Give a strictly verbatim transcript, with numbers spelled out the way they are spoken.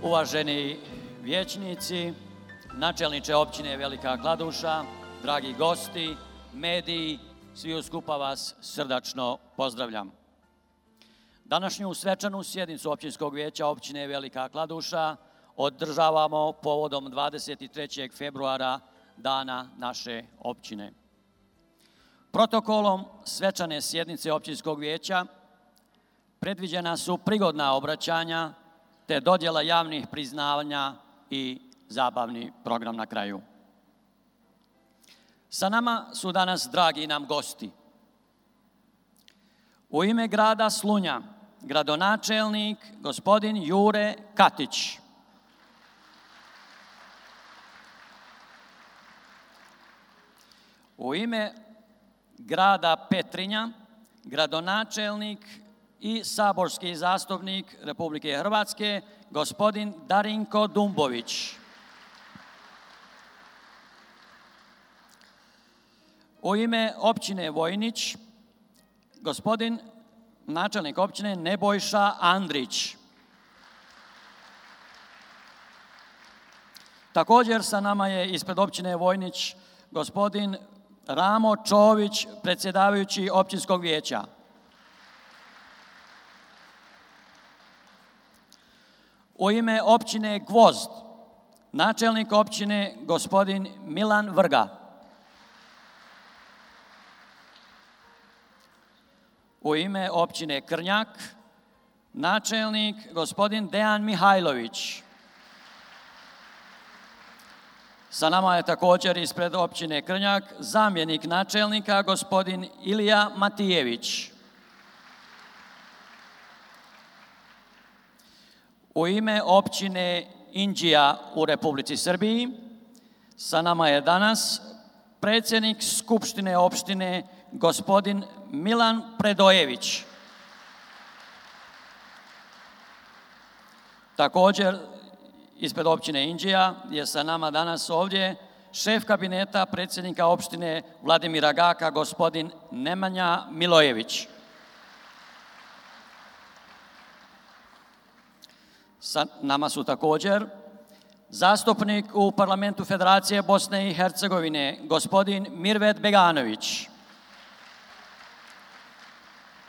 Uvaženi vijećnici, načelniče općine Velika Kladuša, dragi gosti, mediji, svi skupa vas srdačno pozdravljam. Današnju svečanu sjednicu općinskog vijeća općine Velika Kladuša održavamo povodom dvadeset trećeg februara, dana naše općine. Protokolom svečane sjednice općinskog vijeća predviđena su prigodna obraćanja te dodjela javnih priznavanja i zabavni program na kraju. Sa nama su danas dragi nam gosti. U ime grada Slunja, gradonačelnik gospodin Jure Katić. U ime grada Petrinja, gradonačelnik i saborski zastupnik Republike Hrvatske, gospodin Darinko Dumbović. U ime općine Vojnić, gospodin načelnik općine Nebojša Andrić. Također sa nama je ispred općine Vojnić gospodin Ramo Čović, predsjedavajući općinskog vijeća. U ime općine Gvozd, načelnik općine gospodin Milan Vrga. U ime općine Krnjak, načelnik gospodin Dejan Mihajlović. Sa nama je također ispred općine Krnjak zamjenik načelnika gospodin Ilija Matijević. U ime općine Inđija u Republici Srbiji sa nama je danas predsjednik Skupštine opštine gospodin Milan Predojević. Također ispred općine Inđija je sa nama danas ovdje šef kabineta predsjednika opštine Vladimira Gaka gospodin Nemanja Milojević. Sa nama su također zastupnik u Parlamentu Federacije Bosne i Hercegovine, gospodin Mirvet Beganović.